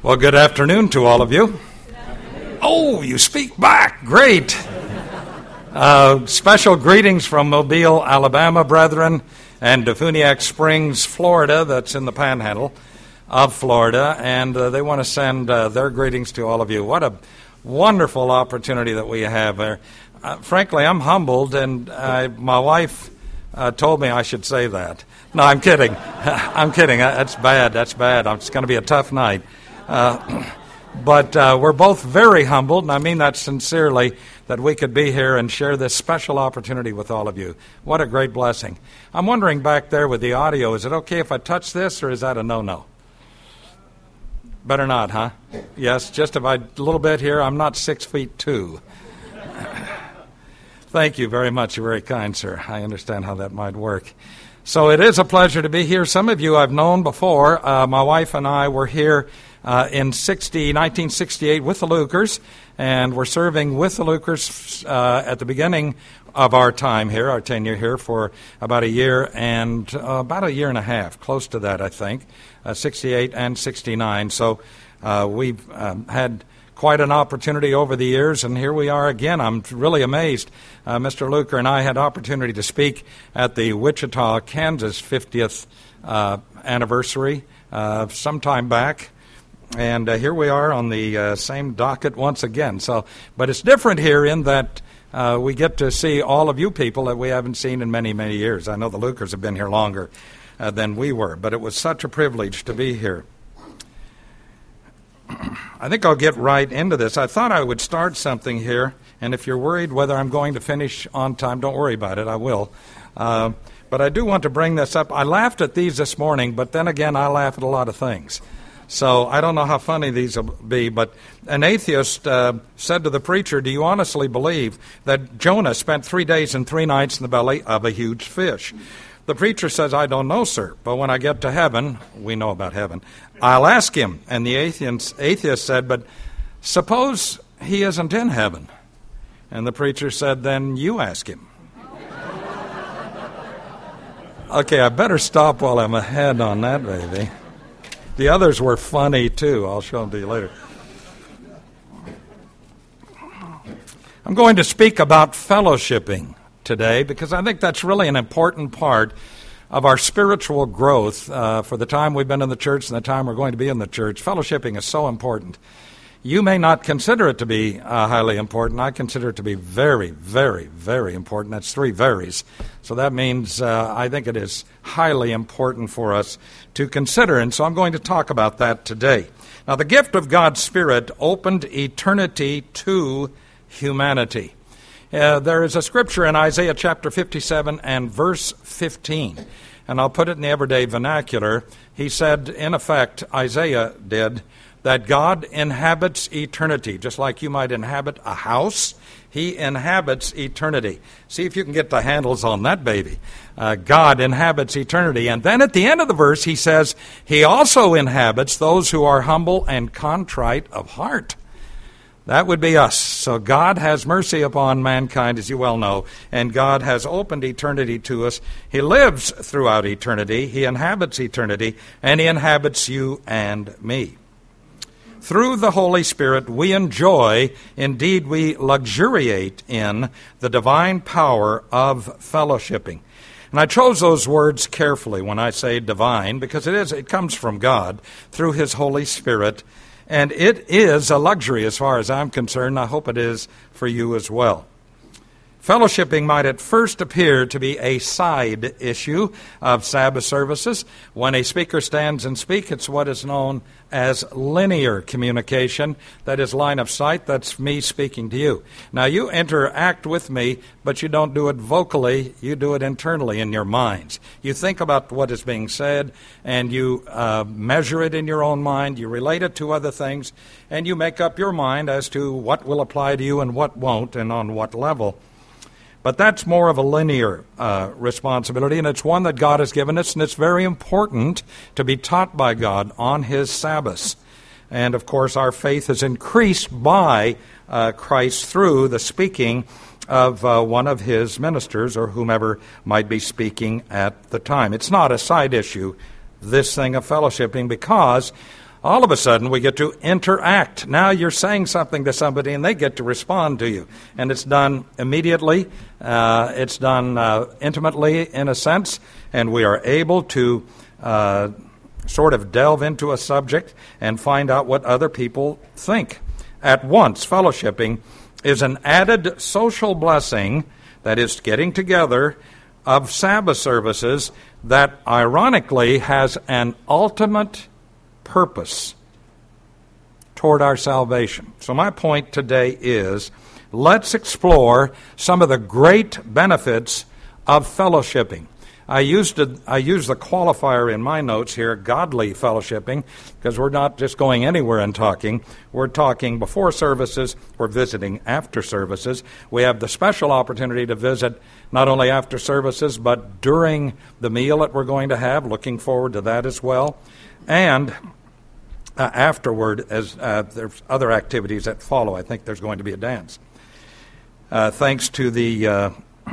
Well, good afternoon to all of you. Oh, you speak back. Great. Special greetings from Mobile, Alabama, brethren, and Defuniak Springs, Florida, that's in the panhandle of Florida, and they want to send their greetings to all of you. What a wonderful opportunity that we have there. Frankly, I'm humbled, and my wife told me I should say that. No, I'm kidding. I'm kidding. That's bad. It's going to be a tough night. But we're both very humbled, and I mean that sincerely, that we could be here and share this special opportunity with all of you. What a great blessing. I'm wondering back there with the audio, is it okay if I touch this, or is that a no-no? Better not, huh? Yes, just a little bit here. I'm not 6'2". Thank you very much. You're very kind, sir. I understand how that might work. So it is a pleasure to be here. Some of you I've known before. My wife and I were here in 1968 with the Lukers, and we're serving with the Lukers at the beginning of our time here, our tenure here, for about a year and about a year and a half, close to that, I think, 68 and 69. So we've had quite an opportunity over the years, and here we are again. I'm really amazed. Mr. Luker and I had opportunity to speak at the Wichita, Kansas 50th anniversary some time back. And here we are on the same docket once again. But it's different here in that we get to see all of you people that we haven't seen in many, many years. I know the Lukers have been here longer than we were, but it was such a privilege to be here. I think I'll get right into this. I thought I would start something here, and if you're worried whether I'm going to finish on time, don't worry about it. I will. But I do want to bring this up. I laughed at these this morning, but then again, I laugh at a lot of things. So I don't know how funny these will be, but an atheist said to the preacher, "Do you honestly believe that Jonah spent 3 days and 3 nights in the belly of a huge fish?" The preacher says, "I don't know, sir, but when I get to heaven," we know about heaven, "I'll ask him." And the atheist said, "But suppose he isn't in heaven?" And the preacher said, "Then you ask him." Okay, I better stop while I'm ahead on that, baby. The others were funny, too. I'll show them to you later. I'm going to speak about fellowshipping today because I think that's really an important part of our spiritual growth for the time we've been in the church and the time we're going to be in the church. Fellowshipping is so important. You may not consider it to be highly important. I consider it to be very, very, very important. That's 3 veries. So that means I think it is highly important for us to consider. And so I'm going to talk about that today. Now, the gift of God's Spirit opened eternity to humanity. There is a scripture in Isaiah chapter 57 and verse 15. And I'll put it in the everyday vernacular. He said, in effect, Isaiah did, that God inhabits eternity. Just like you might inhabit a house, He inhabits eternity. See if you can get the handles on that baby. God inhabits eternity. And then at the end of the verse, He says, He also inhabits those who are humble and contrite of heart. That would be us. So God has mercy upon mankind, as you well know, and God has opened eternity to us. He lives throughout eternity. He inhabits eternity, and He inhabits you and me. Through the Holy Spirit, we enjoy, indeed we luxuriate in the divine power of fellowshipping. And I chose those words carefully when I say divine, because it comes from God through His Holy Spirit, and it is a luxury as far as I'm concerned. I hope it is for you as well. Fellowshipping might at first appear to be a side issue of Sabbath services. When a speaker stands and speaks, it's what is known as linear communication. That is line of sight. That's me speaking to you. Now, you interact with me, but you don't do it vocally. You do it internally in your minds. You think about what is being said, and you measure it in your own mind. You relate it to other things, and you make up your mind as to what will apply to you and what won't, and on what level. But that's more of a linear responsibility, and it's one that God has given us, and it's very important to be taught by God on His Sabbaths. And, of course, our faith is increased by Christ through the speaking of one of His ministers or whomever might be speaking at the time. It's not a side issue, this thing of fellowshipping, because all of a sudden we get to interact. Now you're saying something to somebody and they get to respond to you. And it's done immediately. It's done intimately in a sense. And we are able to sort of delve into a subject and find out what other people think. At once, fellowshipping is an added social blessing, that is, getting together, of Sabbath services that ironically has an ultimate purpose toward our salvation. So my point today is, let's explore some of the great benefits of fellowshipping. I used the qualifier in my notes here, godly fellowshipping, because we're not just going anywhere and talking. We're talking before services. We're visiting after services. We have the special opportunity to visit not only after services, but during the meal that we're going to have. Looking forward to that as well. And afterward, as there's other activities that follow. I think there's going to be a dance. Thanks to the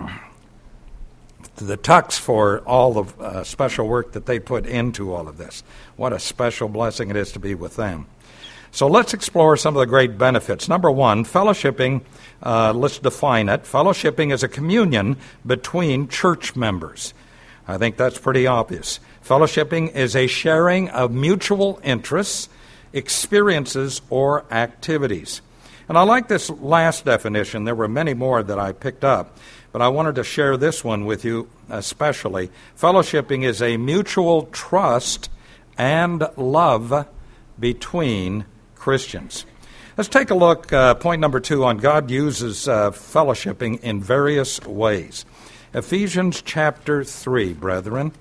Tucks for all the special work that they put into all of this. What a special blessing it is to be with them. So let's explore some of the great benefits. Number one, fellowshipping, let's define it. Fellowshipping is a communion between church members. I think that's pretty obvious. Fellowshipping is a sharing of mutual interests, experiences, or activities. And I like this last definition. There were many more that I picked up, but I wanted to share this one with you especially. Fellowshipping is a mutual trust and love between Christians. Let's take a look, point number 2, on God uses fellowshipping in various ways. Ephesians chapter 3, brethren.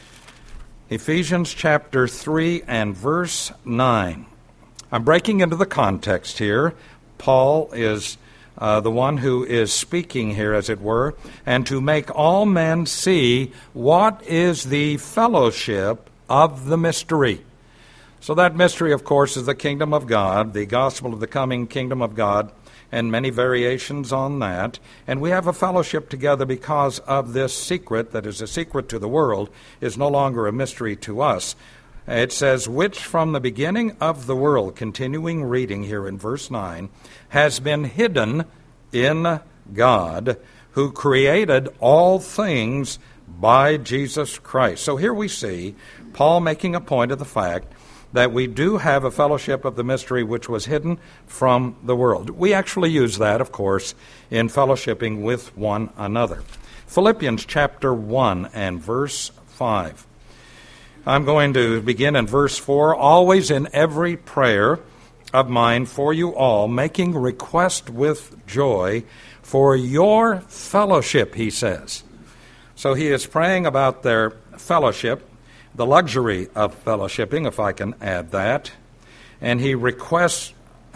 Ephesians chapter 3 and verse 9. I'm breaking into the context here. Paul is the one who is speaking here, as it were, and to make all men see what is the fellowship of the mystery. So that mystery, of course, is the kingdom of God, the gospel of the coming kingdom of God, and many variations on that. And we have a fellowship together because of this secret that is a secret to the world, is no longer a mystery to us. It says, which from the beginning of the world, continuing reading here in verse 9, has been hidden in God, who created all things by Jesus Christ. So here we see Paul making a point of the fact that we do have a fellowship of the mystery which was hidden from the world. We actually use that, of course, in fellowshipping with one another. Philippians chapter 1 and verse 5. I'm going to begin in verse 4. Always in every prayer of mine for you all, making request with joy for your fellowship, he says. So he is praying about their fellowship, the luxury of fellowshipping, if I can add that. And he requests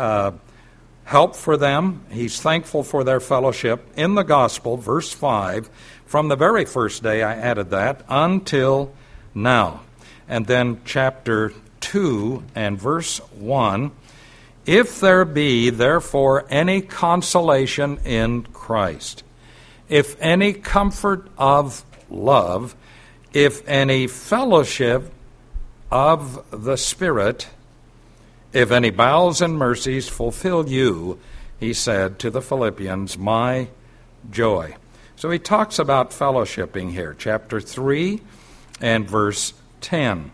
help for them. He's thankful for their fellowship in the gospel, verse 5. From the very first day, I added that, until now. And then chapter 2 and verse 1. If there be, therefore, any consolation in Christ, if any comfort of love, if any fellowship of the Spirit, if any bowels and mercies, fulfill you, he said to the Philippians, my joy. So he talks about fellowshipping here, chapter 3 and verse 10.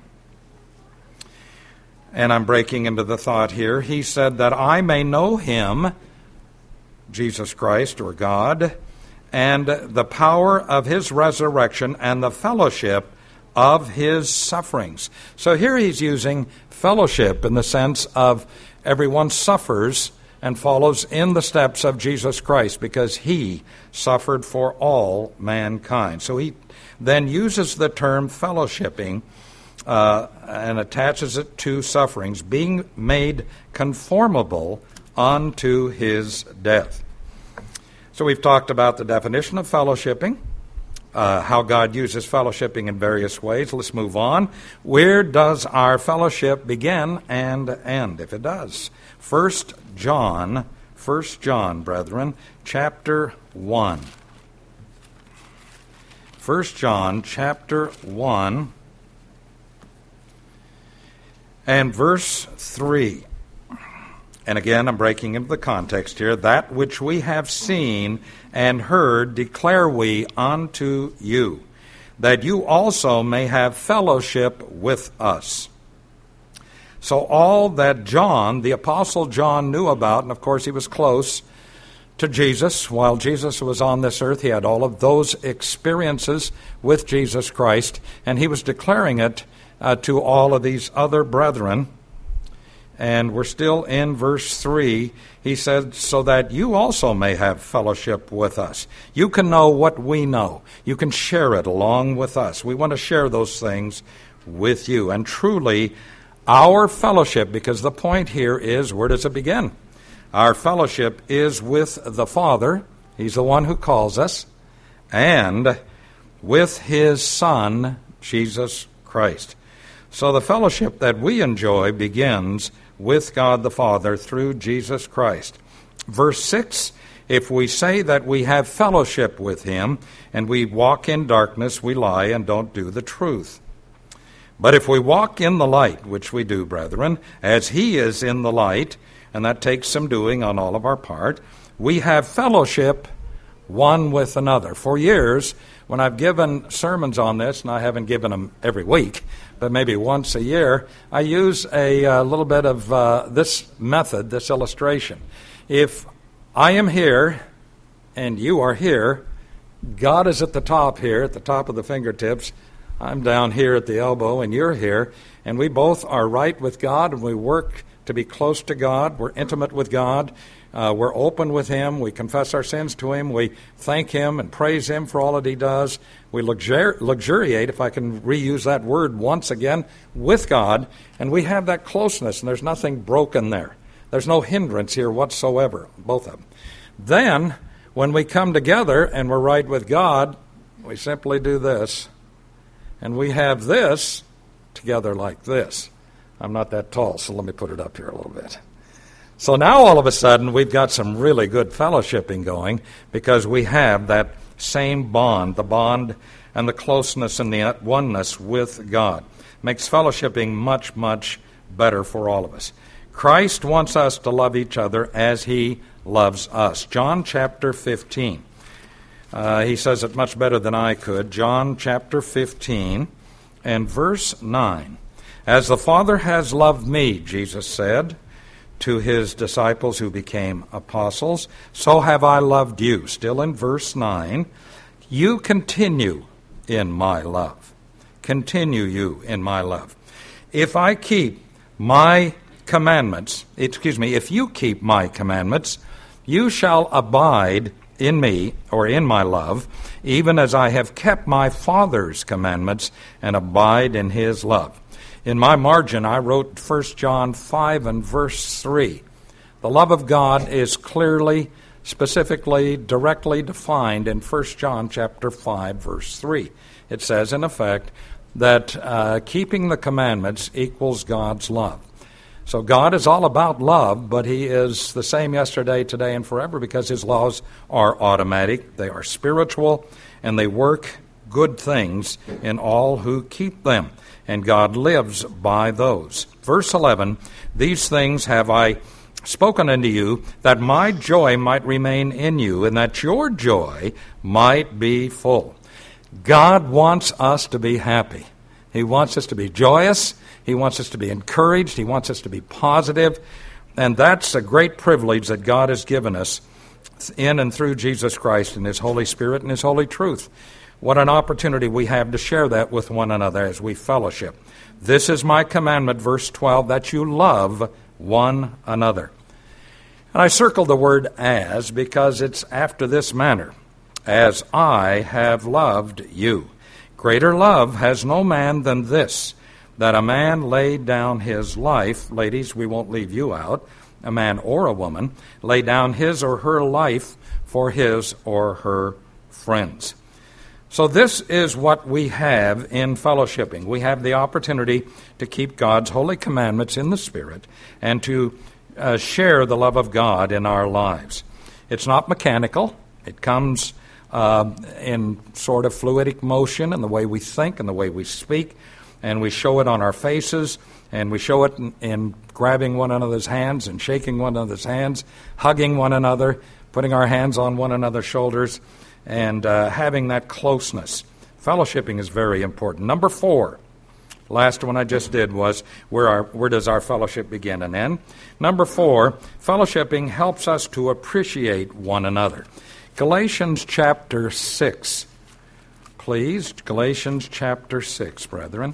And I'm breaking into the thought here. He said that I may know him, Jesus Christ or God, and the power of his resurrection and the fellowship of his sufferings. So here he's using fellowship in the sense of everyone suffers and follows in the steps of Jesus Christ because he suffered for all mankind. So he then uses the term fellowshipping and attaches it to sufferings, being made conformable unto his death. So we've talked about the definition of fellowshipping, how God uses fellowshipping in various ways. Let's move on. Where does our fellowship begin and end, if it does? 1 John, brethren, chapter 1. 1 John, chapter 1. And verse 3, and again I'm breaking into the context here, that which we have seen and heard declare we unto you, that you also may have fellowship with us. So all that John, the Apostle John, knew about, and of course he was close to Jesus. While Jesus was on this earth, he had all of those experiences with Jesus Christ, and he was declaring it to all of these other brethren. And we're still in verse 3. He said, so that you also may have fellowship with us. You can know what we know. You can share it along with us. We want to share those things with you. And truly, our fellowship, because the point here is, where does it begin? Our fellowship is with the Father. He's the one who calls us. And with His Son, Jesus Christ. So the fellowship that we enjoy begins with God the Father through Jesus Christ. Verse 6, if we say that we have fellowship with Him and we walk in darkness, we lie and don't do the truth. But if we walk in the light, which we do, brethren, as He is in the light, and that takes some doing on all of our part, we have fellowship one with another. For years, when I've given sermons on this, and I haven't given them every week, but maybe once a year, I use a little bit of this method, this illustration. If I am here and you are here, God is at the top here, at the top of the fingertips. I'm down here at the elbow and you're here, and we both are right with God, and we work to be close to God. We're intimate with God. We're open with Him. We confess our sins to Him. We thank Him and praise Him for all that He does. We luxuriate, if I can reuse that word once again, with God. And we have that closeness, and there's nothing broken there. There's no hindrance here whatsoever, both of them. Then, when we come together and we're right with God, we simply do this. And we have this together like this. I'm not that tall, so let me put it up here a little bit. So now all of a sudden we've got some really good fellowshipping going because we have that same bond, the bond and the closeness and the oneness with God. Makes fellowshipping much, much better for all of us. Christ wants us to love each other as He loves us. John chapter 15. He says it much better than I could. John chapter 15 and verse 9. As the Father has loved me, Jesus said to His disciples who became apostles, so have I loved you. Still in verse 9, you continue in my love. Continue you in my love. If I keep my commandments, if you keep my commandments, you shall abide in me, or in my love, even as I have kept my Father's commandments and abide in His love. In my margin, I wrote 1 John 5 and verse 3. The love of God is clearly, specifically, directly defined in 1 John chapter 5, verse 3. It says, in effect, that keeping the commandments equals God's love. So God is all about love, but He is the same yesterday, today, and forever because His laws are automatic, they are spiritual, and they work good things in all who keep them. And God lives by those. Verse 11, these things have I spoken unto you, that my joy might remain in you, and that your joy might be full. God wants us to be happy. He wants us to be joyous. He wants us to be encouraged. He wants us to be positive. And that's a great privilege that God has given us in and through Jesus Christ and His Holy Spirit and His holy truth. What an opportunity we have to share that with one another as we fellowship. This is my commandment, verse 12, that you love one another. And I circled the word as because it's after this manner. As I have loved you. Greater love has no man than this, that a man laid down his life. Ladies, we won't leave you out. A man or a woman lay down his or her life for his or her friends. So this is what we have in fellowshipping. We have the opportunity to keep God's holy commandments in the Spirit and to share the love of God in our lives. It's not mechanical. It comes in sort of fluidic motion in the way we think and the way we speak, and we show it on our faces And we show it in grabbing one another's hands and shaking one another's hands, hugging one another, putting our hands on one another's shoulders, and having that closeness. Fellowshipping is very important. Number 4, last one I just did was where does our fellowship begin and end? Number 4, fellowshipping helps us to appreciate one another. Galatians chapter 6, please. Galatians chapter 6, brethren.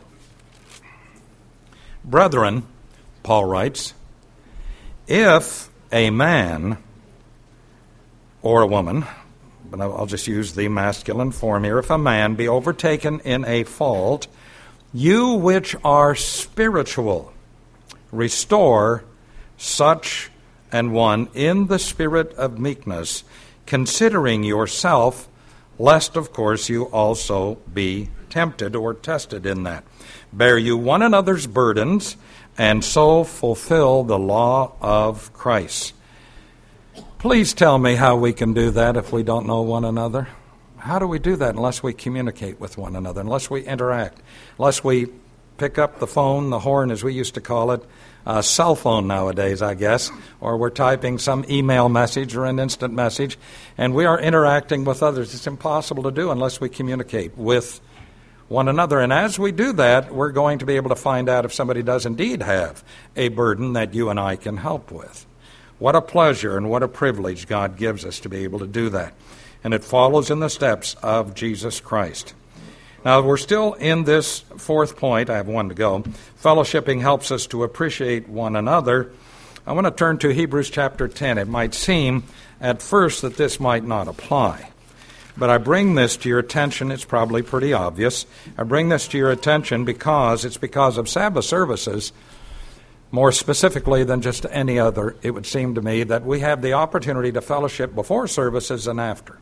Brethren, Paul writes, if a man or a woman, but I'll just use the masculine form here, if a man be overtaken in a fault, you which are spiritual, restore such an one in the spirit of meekness, considering yourself, lest, of course, you also be tempted or tested in that. Bear you one another's burdens, and so fulfill the law of Christ. Please tell me how we can do that if we don't know one another. How do we do that unless we communicate with one another, unless we interact, unless we pick up the phone, the horn as we used to call it, a cell phone nowadays, I guess, or we're typing some email message or an instant message, and we are interacting with others. It's impossible to do unless we communicate with one another. And as we do that, we're going to be able to find out if somebody does indeed have a burden that you and I can help with. What a pleasure and what a privilege God gives us to be able to do that. And it follows in the steps of Jesus Christ. Now, we're still in this 4th point. I have one to go. Fellowshipping helps us to appreciate one another. I want to turn to Hebrews chapter 10. It might seem at first that this might not apply. But I bring this to your attention. It's probably pretty obvious. I bring this to your attention because it's because of Sabbath services, more specifically than just any other, it would seem to me, that we have the opportunity to fellowship before services and after.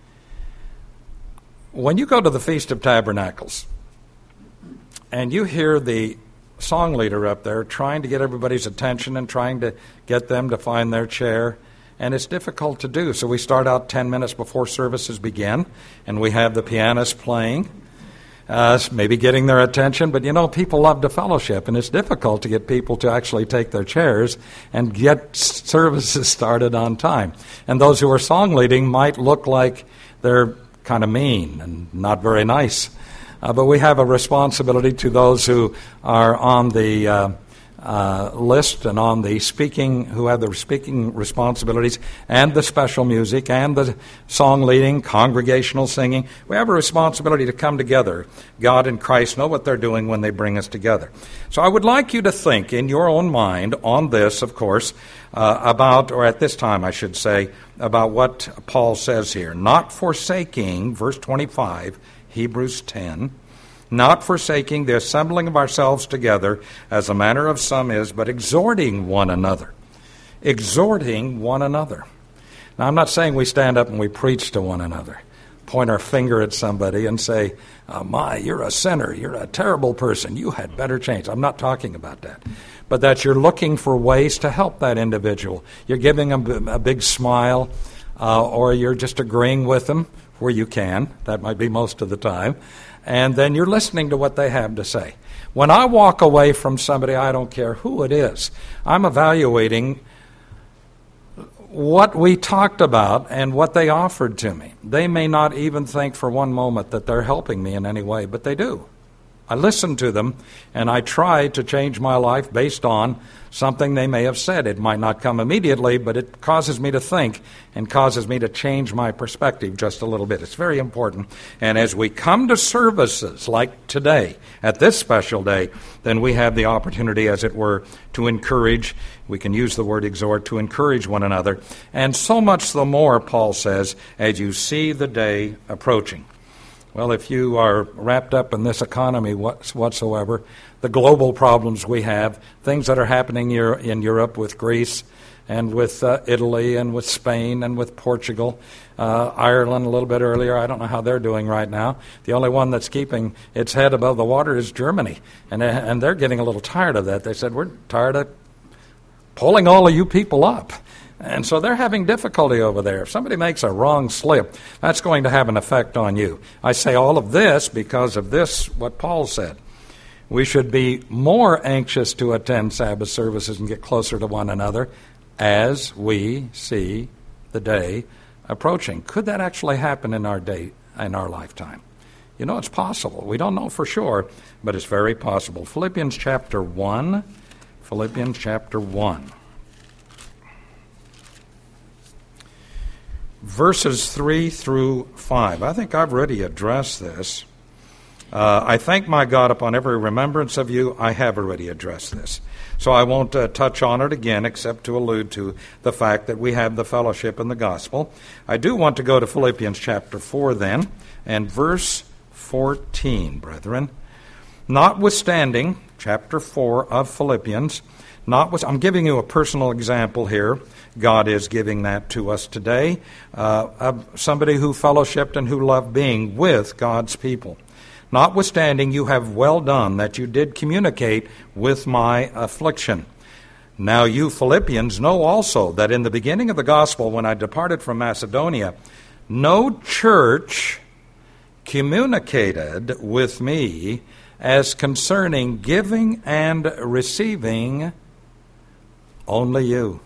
When you go to the Feast of Tabernacles and you hear the song leader up there trying to get everybody's attention and trying to get them to find their chair, and it's difficult to do. So we start out 10 minutes before services begin, and we have the pianist playing, maybe getting their attention. But, people love to fellowship, and it's difficult to get people to actually take their chairs and get services started on time. And those who are song leading might look like they're kind of mean and not very nice. But we have a responsibility to those who are on the list and on the speaking, who have the speaking responsibilities and the special music and the song leading, congregational singing. We have a responsibility to come together. God and Christ know what they're doing when they bring us together. So I would like you to think in your own mind on this, of course, about, or at this time I should say, about what Paul says here. Not forsaking, verse 25, Hebrews 10, not forsaking the assembling of ourselves together, as the manner of some is, but exhorting one another. Exhorting one another. Now, I'm not saying we stand up and we preach to one another, point our finger at somebody and say, you're a sinner, you're a terrible person, you had better change. I'm not talking about that. But that you're looking for ways to help that individual. You're giving them a big smile, or you're just agreeing with them where you can. That might be most of the time. And then you're listening to what they have to say. When I walk away from somebody, I don't care who it is, I'm evaluating what we talked about and what they offered to me. They may not even think for one moment that they're helping me in any way, but they do. I listen to them, and I try to change my life based on something they may have said. It might not come immediately, but it causes me to think and causes me to change my perspective just a little bit. It's very important. And as we come to services like today, at this special day, then we have the opportunity, as it were, to encourage. We can use the word exhort, to encourage one another. And so much the more, Paul says, as you see the day approaching. Well, if you are wrapped up in this economy whatsoever, the global problems we have, things that are happening here in Europe with Greece and with Italy and with Spain and with Portugal, Ireland a little bit earlier, I don't know how they're doing right now. The only one that's keeping its head above the water is Germany, and they're getting a little tired of that. They said, we're tired of pulling all of you people up. And so they're having difficulty over there. If somebody makes a wrong slip, that's going to have an effect on you. I say all of this because of this, what Paul said. We should be more anxious to attend Sabbath services and get closer to one another as we see the day approaching. Could that actually happen in our day, in our lifetime? You know, it's possible. We don't know for sure, but it's very possible. Philippians chapter 1. Philippians chapter 1. Verses 3 through 5. I think I've already addressed this. I thank my God upon every remembrance of you. I have already addressed this. So I won't touch on it again except to allude to the fact that we have the fellowship in the gospel. I do want to go to Philippians chapter 4 then, and verse 14, brethren. Notwithstanding, chapter 4 of Philippians, I'm giving you a personal example here. God is giving that to us today, of somebody who fellowshipped and who loved being with God's people. Notwithstanding, you have well done that you did communicate with my affliction. Now you Philippians know also that in the beginning of the gospel, when I departed from Macedonia, no church communicated with me as concerning giving and receiving, only you.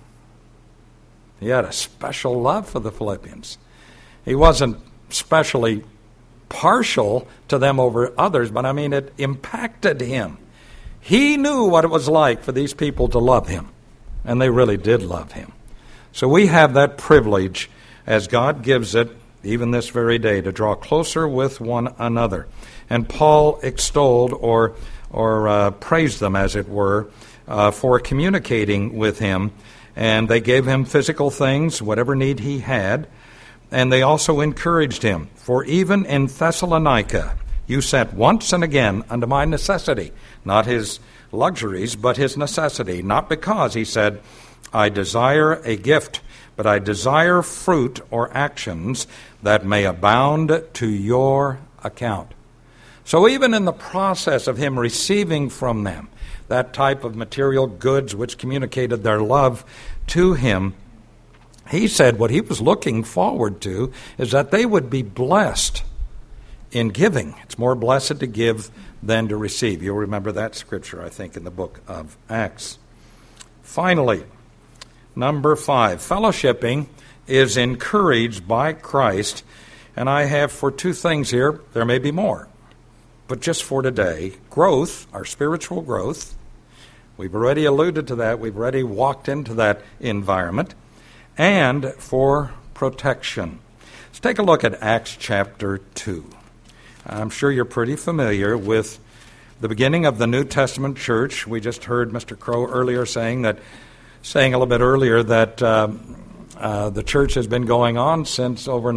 He had a special love for the Philippians. He wasn't specially partial to them over others, but I mean it impacted him. He knew what it was like for these people to love him, and they really did love him. So we have that privilege, as God gives it, even this very day, to draw closer with one another. And Paul extolled or praised them, as it were, for communicating with him. And they gave him physical things, whatever need he had. And they also encouraged him. For even in Thessalonica you sent once and again unto my necessity, not his luxuries, but his necessity. Not because, he said, I desire a gift, but I desire fruit or actions that may abound to your account. So even in the process of him receiving from them that type of material goods which communicated their love to him, he said what he was looking forward to is that they would be blessed in giving. It's more blessed to give than to receive. You'll remember that scripture, I think, in the book of Acts. Finally, number 5, fellowshipping is encouraged by Christ. And I have for 2 things here. There may be more, but just for today, growth, our spiritual growth. We've already alluded to that. We've already walked into that environment. And for protection. Let's take a look at Acts chapter 2. I'm sure you're pretty familiar with the beginning of the New Testament church. We just heard Mr. Crow earlier saying a little bit earlier that the church has been going on since over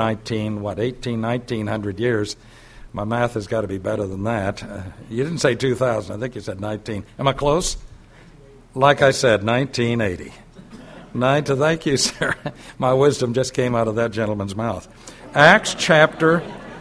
1900 years. My math has got to be better than that. You didn't say 2000. I think you said 19. Am I close? Like I said, 1980. Thank you, sir. My wisdom just came out of that gentleman's mouth. Acts chapter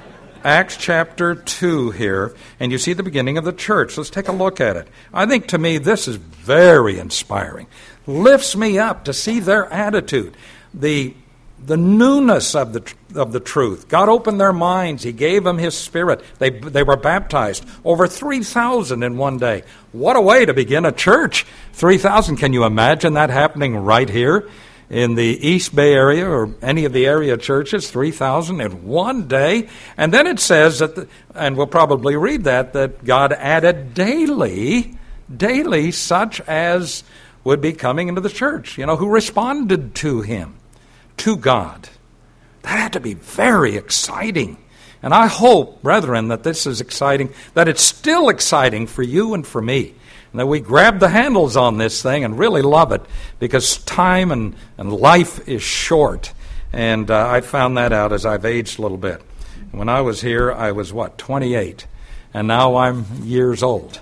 2 here, and you see the beginning of the church. Let's take a look at it. I think to me this is very inspiring. Lifts me up to see their attitude, the newness of the truth. God opened their minds. He gave them His Spirit. They were baptized. Over 3,000 in one day. What a way to begin a church. 3,000. Can you imagine that happening right here in the East Bay area or any of the area churches? 3,000 in one day. And then it says that, and we'll probably read that God added daily such as would be coming into the church, who responded to Him. To God. That had to be very exciting. And I hope, brethren, that this is exciting, that it's still exciting for you and for me, and that we grab the handles on this thing and really love it, because time and life is short. And I found that out as I've aged a little bit. When I was here, I was, 28, and now I'm years old.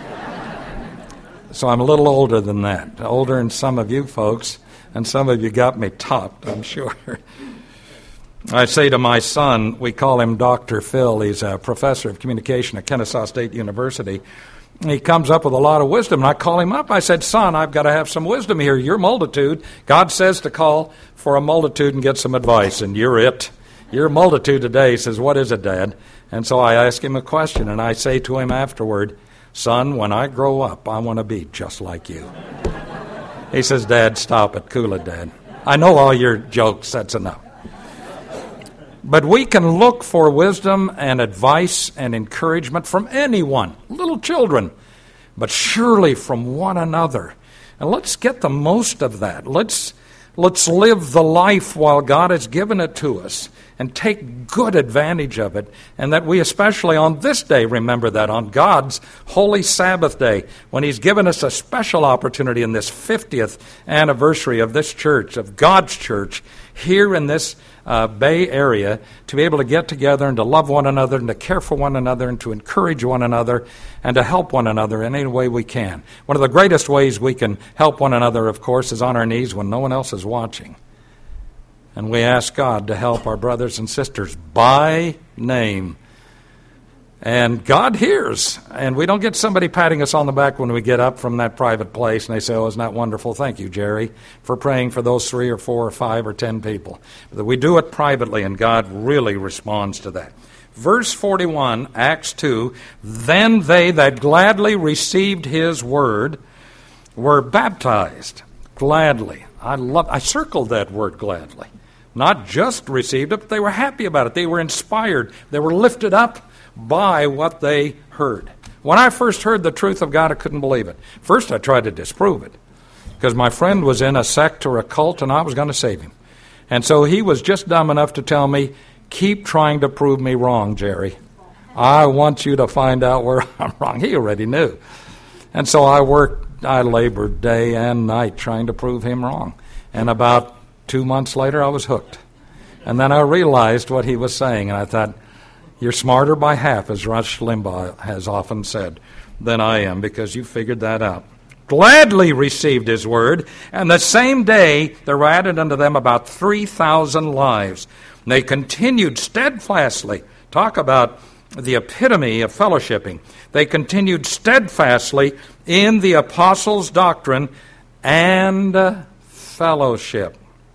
So I'm a little older than that, older than some of you folks. And some of you got me topped, I'm sure. I say to my son, we call him Dr. Phil. He's a professor of communication at Kennesaw State University. He comes up with a lot of wisdom, and I call him up. I said, son, I've got to have some wisdom here. You're multitude. God says to call for a multitude and get some advice, and you're it. You're multitude today. He says, what is it, Dad? And so I ask him a question, and I say to him afterward, Son, when I grow up, I want to be just like you. He says, Dad, stop it. Cool it, Dad. I know all your jokes. That's enough. But we can look for wisdom and advice and encouragement from anyone, little children, but surely from one another. And let's get the most of that. Let's live the life while God has given it to us and take good advantage of it. And that we especially on this day remember that, on God's holy Sabbath day, when He's given us a special opportunity in this 50th anniversary of this church, of God's church, here in this Bay Area, to be able to get together and to love one another and to care for one another and to encourage one another and to help one another in any way we can. One of the greatest ways we can help one another, of course, is on our knees when no one else is watching. And we ask God to help our brothers and sisters by name. And God hears. And we don't get somebody patting us on the back when we get up from that private place and they say, oh, isn't that wonderful? Thank you, Jerry, for praying for those 3 or 4 or 5 or 10 people. But we do it privately, and God really responds to that. Verse 41, Acts 2, then they that gladly received His word were baptized. Gladly. I circled that word, gladly. Not just received it, but they were happy about it. They were inspired. They were lifted up by what they heard. When I first heard the truth of God, I couldn't believe it. First, I tried to disprove it, because my friend was in a sect or a cult, and I was going to save him. And so he was just dumb enough to tell me, keep trying to prove me wrong, Jerry. I want you to find out where I'm wrong. He already knew. And so I labored day and night trying to prove him wrong. And about 2 months later, I was hooked. And then I realized what he was saying, and I thought, you're smarter by half, as Rush Limbaugh has often said, than I am, because you figured that out. Gladly received His word, and the same day there were added unto them about 3,000 lives. And they continued steadfastly. Talk about the epitome of fellowshipping. They continued steadfastly in the apostles' doctrine and fellowship,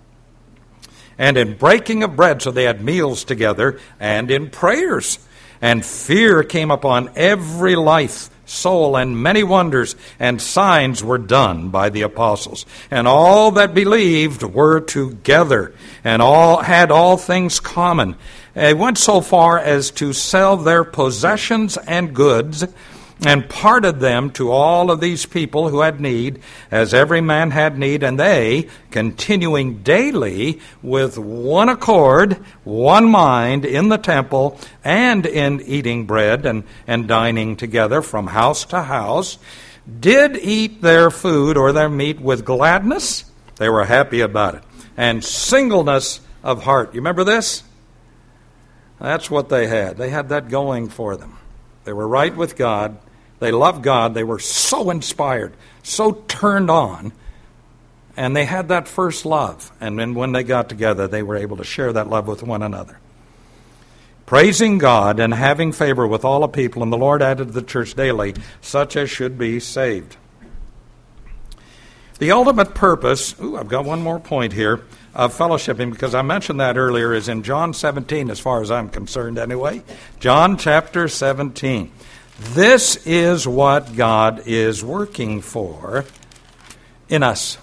and in breaking of bread, so they had meals together, and in prayers. And fear came upon every life, soul, and many wonders and signs were done by the apostles. And all that believed were together, and all had all things common. They went so far as to sell their possessions and goods, and parted them to all of these people who had need, as every man had need, and they, continuing daily with one accord, one mind in the temple, and in eating bread and dining together from house to house, did eat their food or their meat with gladness. They were happy about it. And singleness of heart. You remember this? That's what they had. They had that going for them. They were right with God. They loved God. They were so inspired, so turned on, and they had that first love. And then when they got together, they were able to share that love with one another. Praising God and having favor with all the people, and the Lord added to the church daily such as should be saved. The ultimate purpose, I've got one more point here, of fellowshipping, because I mentioned that earlier, is in John 17, as far as I'm concerned anyway. John chapter 17. This is what God is working for in us.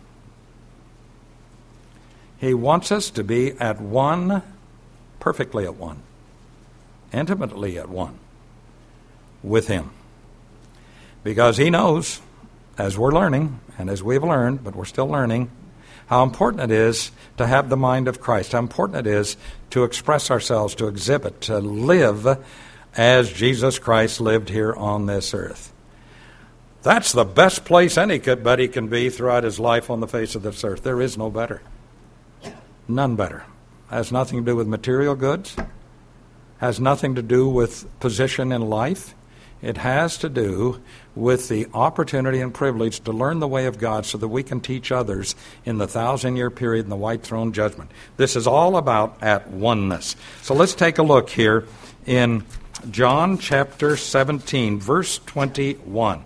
He wants us to be at one, perfectly at one, intimately at one with Him. Because He knows, as we're learning, and as we've learned, but we're still learning, how important it is to have the mind of Christ, how important it is to express ourselves, to exhibit, to live as Jesus Christ lived here on this earth. That's the best place anybody can be throughout his life on the face of this earth. There is no better. None better. Has nothing to do with material goods. Has nothing to do with position in life. It has to do with the opportunity and privilege to learn the way of God so that we can teach others in the 1,000-year period in the white throne judgment. This is all about at oneness. So let's take a look here in John chapter 17, verse 21.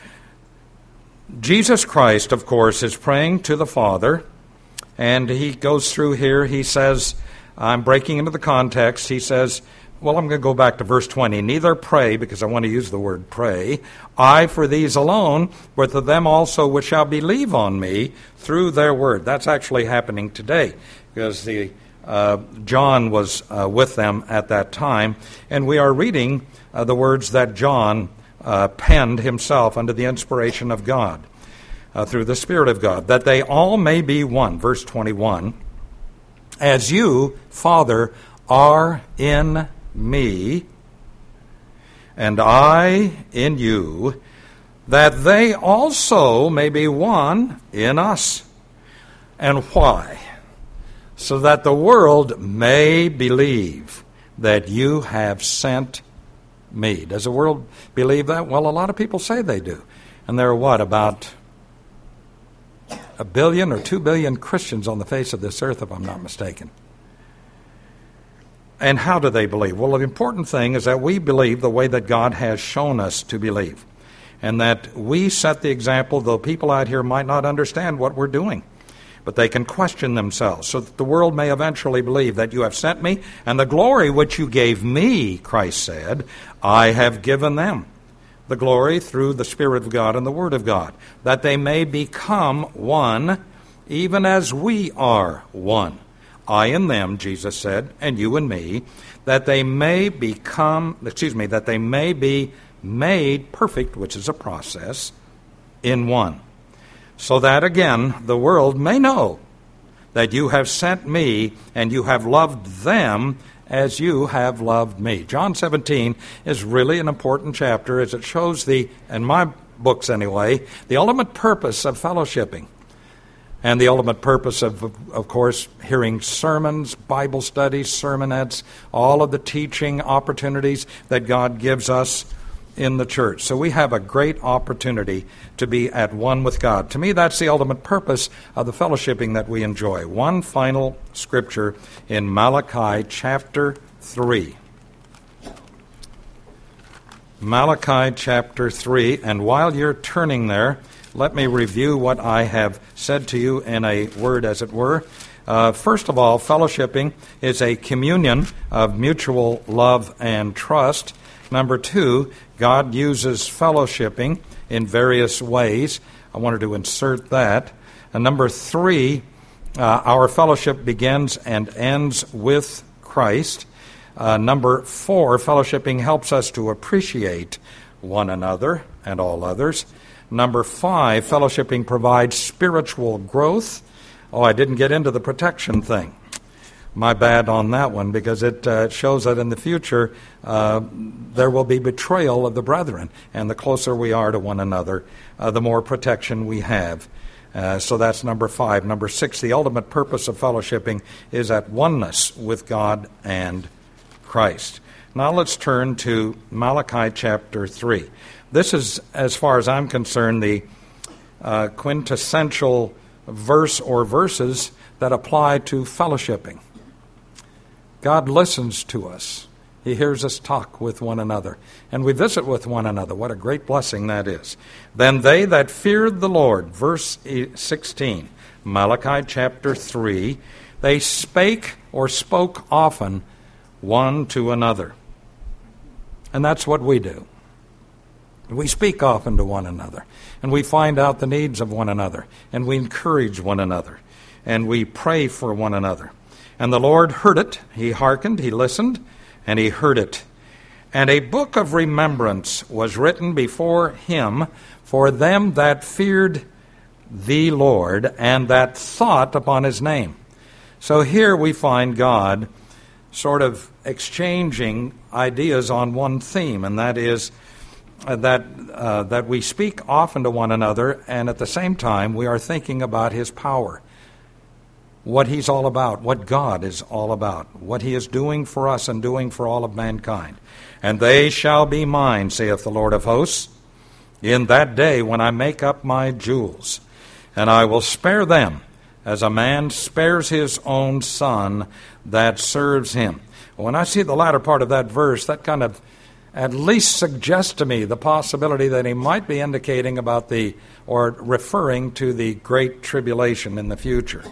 Jesus Christ, of course, is praying to the Father, and he goes through here. He says, I'm breaking into the context. He says, Well, I'm going to go back to verse 20. Neither pray, because I want to use the word pray, I for these alone, but to them also which shall believe on me through their word. That's actually happening today, because John was with them at that time, and we are reading the words that John penned himself under the inspiration of God, through the Spirit of God, that they all may be one. Verse 21, as you, Father, are in me, and I in you, that they also may be one in us. And why? So that the world may believe that you have sent me. Does the world believe that? Well, a lot of people say they do. And there are about 1 billion or 2 billion Christians on the face of this earth, if I'm not mistaken. And how do they believe? Well, the important thing is that we believe the way that God has shown us to believe. And that we set the example, though people out here might not understand what we're doing. But they can question themselves, so that the world may eventually believe that you have sent me, and the glory which you gave me, Christ said, I have given them. The glory through the Spirit of God and the Word of God, that they may become one, even as we are one. I and them, Jesus said, and you and me, that they may be made perfect, which is a process, in one. So that, again, the world may know that you have sent me and you have loved them as you have loved me. John 17 is really an important chapter, as it shows in my books anyway, the ultimate purpose of fellowshipping. And the ultimate purpose of course, hearing sermons, Bible studies, sermonettes, all of the teaching opportunities that God gives us in the church. So we have a great opportunity to be at one with God. To me, that's the ultimate purpose of the fellowshipping that we enjoy. One final scripture in Malachi chapter 3. Malachi chapter 3, and while you're turning there, let me review what I have said to you in a word, as it were. First of all, fellowshipping is a communion of mutual love and trust. Number 2, God uses fellowshipping in various ways. I wanted to insert that. And number 3, our fellowship begins and ends with Christ. Number 4, fellowshipping helps us to appreciate one another and all others. Number 5, fellowshipping provides spiritual growth. Oh, I didn't get into the protection thing. My bad on that one, because it shows that in the future there will be betrayal of the brethren. And the closer we are to one another, the more protection we have. So that's number 5. Number 6, the ultimate purpose of fellowshipping is at oneness with God and Christ. Now let's turn to Malachi chapter 3. This is, as far as I'm concerned, the quintessential verse or verses that apply to fellowshipping. God listens to us. He hears us talk with one another, and we visit with one another. What a great blessing that is. Then they that feared the Lord, verse 16, Malachi chapter 3, they spake or spoke often one to another. And that's what we do. We speak often to one another, and we find out the needs of one another, and we encourage one another, and we pray for one another. And the Lord heard it, he hearkened, he listened, and he heard it. And a book of remembrance was written before him for them that feared the Lord, and that thought upon his name. So here we find God sort of exchanging ideas on one theme, and that is that we speak often to one another, and at the same time we are thinking about his power, what he's all about, what God is all about, what he is doing for us and doing for all of mankind. And they shall be mine, saith the Lord of hosts, in that day when I make up my jewels, and I will spare them as a man spares his own son that serves him. When I see the latter part of that verse, that kind of at least suggests to me the possibility that he might be indicating about or referring to the great tribulation in the future.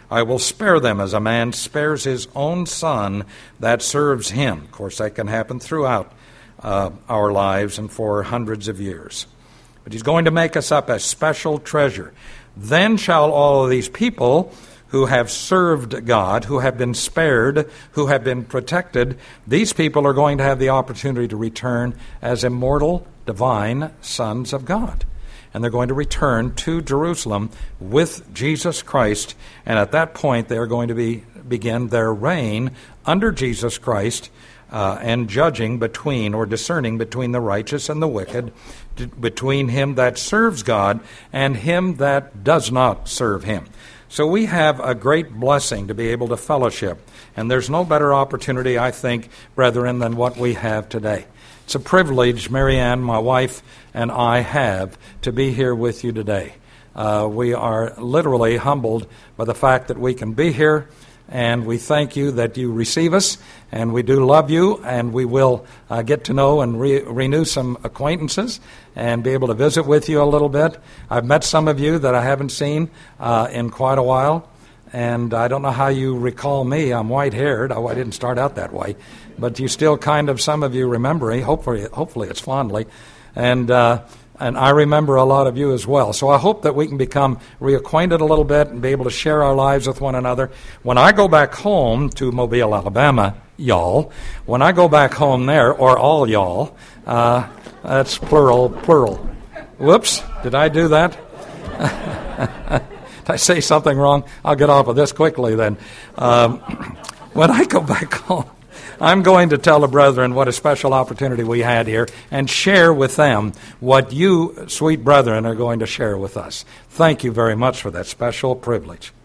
I will spare them as a man spares his own son that serves him. Of course, that can happen throughout our lives and for hundreds of years. But he's going to make us up a special treasure. Then shall all of these people who have served God, who have been spared, who have been protected, these people are going to have the opportunity to return as immortal, divine sons of God. And they're going to return to Jerusalem with Jesus Christ. And at that point, they're going to begin their reign under Jesus Christ and judging between, or discerning between the righteous and the wicked, between him that serves God and him that does not serve him. So we have a great blessing to be able to fellowship. And there's no better opportunity, I think, brethren, than what we have today. It's a privilege, Marianne, my wife, and I have to be here with you today. We are literally humbled by the fact that we can be here, and we thank you that you receive us, and we do love you, and we will get to know and renew some acquaintances and be able to visit with you a little bit. I've met some of you that I haven't seen in quite a while, and I don't know how you recall me. I'm white-haired. I didn't start out that way. But you still kind of, some of you remember me. Hopefully it's fondly. And I remember a lot of you as well. So I hope that we can become reacquainted a little bit and be able to share our lives with one another. When I go back home to Mobile, Alabama, y'all, when I go back home there, or all y'all, that's plural. Whoops, did I do that? Did I say something wrong? I'll get off of this quickly then. When I go back home, I'm going to tell the brethren what a special opportunity we had here and share with them what you, sweet brethren, are going to share with us. Thank you very much for that special privilege.